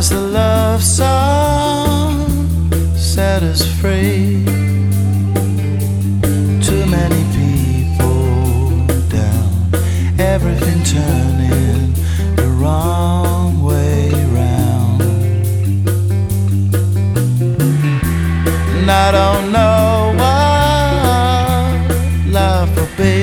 as the love song set us free. Too many people down, everything turning the wrong way round. And I don't know what life will be,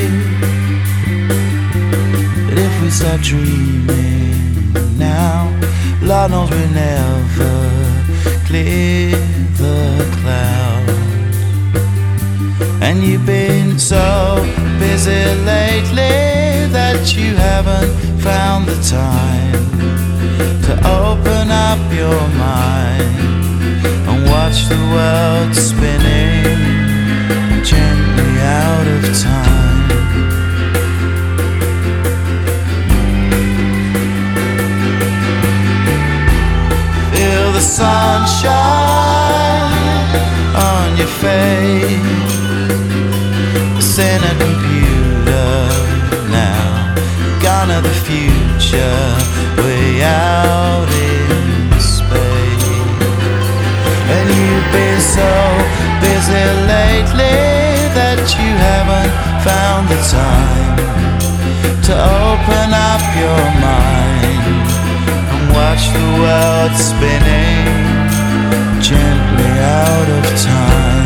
but if we start dreaming now, Lord knows we never clear the clouds. And you've been so busy lately that you haven't found the time to open up your mind and watch the world spinning gently out of time. Feel the sunshine on your face. It's in a computer now, gone to the future, way out in space. And you've been so busy lately that you haven't found the time to open up your mind and watch the world spinning gently out of time.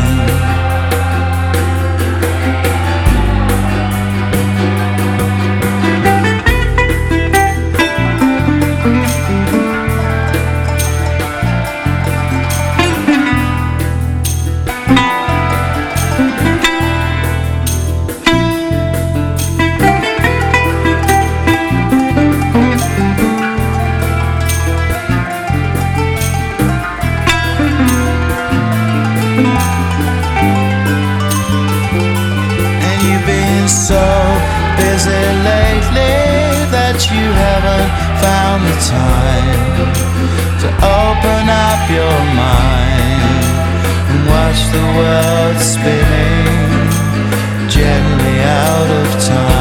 So busy lately that you haven't found the time to open up your mind and watch the world spinning gently out of time.